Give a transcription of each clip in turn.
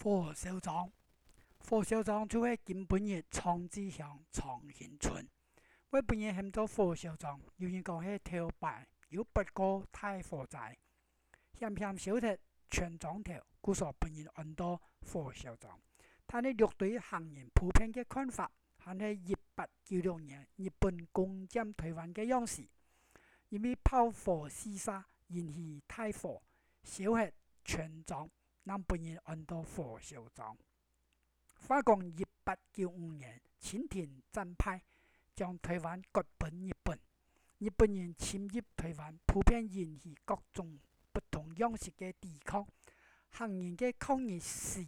火烧庄，火烧庄就是今本日昌志乡昌兴村。我本日喊做火烧庄，有人讲是头摆有8个大火灾，险险烧脱全庄头，故所本日按到火烧庄。他的乐队行人普遍的看法，还是1896年日本攻占台湾的样式，因为炮火四射引起大火，烧灭全庄。咱本日按到火烧庄。法国1895年清廷战败，将台湾割本日本。日本人侵入台湾，普遍引起各种不同样式的抵抗。行人的抗日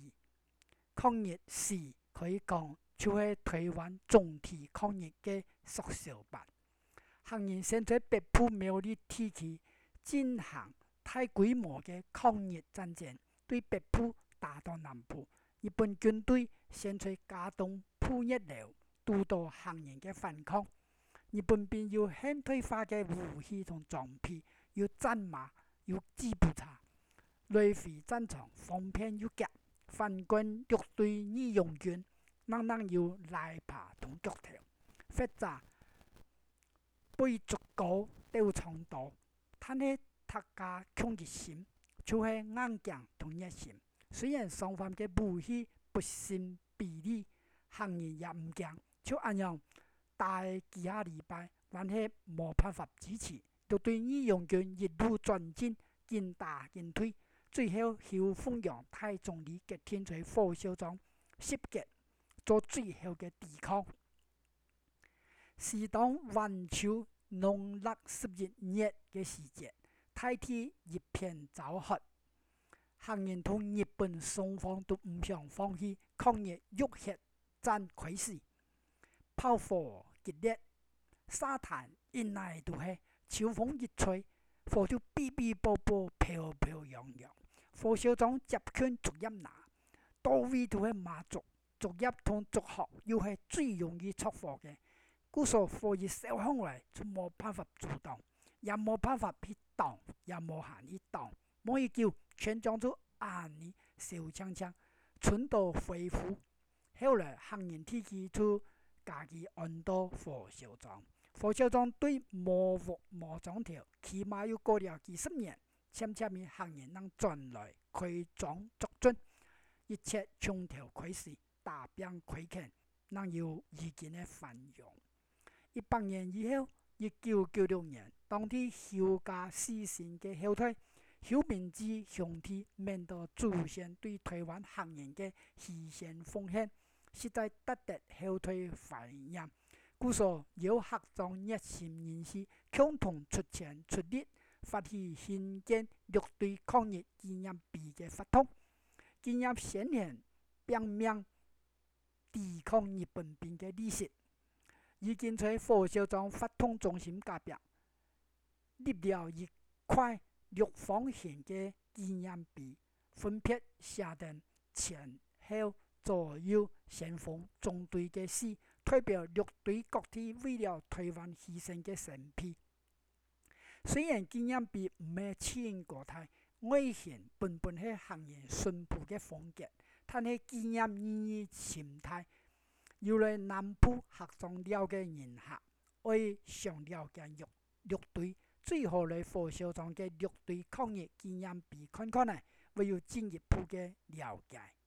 史可以讲就是台湾总体抗日的缩小版。行人先在北部苗栗地区进行大规模的抗日战争，对北部打到南部。日本军队先在加东铺一流，督导行人的反抗。日本兵有现代化的武器和装备，有战马，有吉普车，来回战场方便又急。反观乐队义勇军，人有来爬同脚头，或者背足高斗长刀，但是大家抗日心就是硬劲同热心。虽然双方的武器不成比例，行人也唔惊，就按样打几下礼拜，但是无办法支持。乐队义勇军一路转进，紧打紧退，最后由凤阳大总理决定在火烧庄集结，做最后的抵抗。是当晚秋农历11月的时节，大地一片糟褐。行人同日本双方都唔想放弃抗日浴血战开始，炮火激烈，沙滩一来都是，秋风一吹，火就哔哔啵啵，飘飘扬扬。火烧庄接近竹叶林，多位都是麻竹，竹叶同竹壳又是最容易出火的，故所火一烧上来就冇办法阻挡，也冇办法去挡，也冇限去挡，冇一叫全庄就暗呢烧呛呛，村道恢复。后来行人地区就家己按到火烧庄。火烧庄对无屋无庄头，起码又过了几十年，渐渐的行人能转来开庄作准，一切从头开始，大变开垦，能有意见的繁荣。100年以后，1996年，当地休假死神的后退，邱明志兄弟面对祖先对台湾行人的牺牲奉献，实在值得后退怀念。故所有学庄热心人士共同出钱出力，发起新建乐队抗日纪念碑的发动，纪念先贤拼命抵抗日本兵的历史。已经在火烧庄发动中心隔壁立了一块6方形的纪念碑，分别写上前后左右先锋中队的死，代表乐队各地为了台湾牺牲的神批。虽然纪念碑唔是千国泰，外形本是行人淳朴的风格，但是纪念意义深大。由来南部学庄了解人客，为上了解乐队，最好来火烧庄的乐队抗日纪念碑看看呢，会有进一步的了解。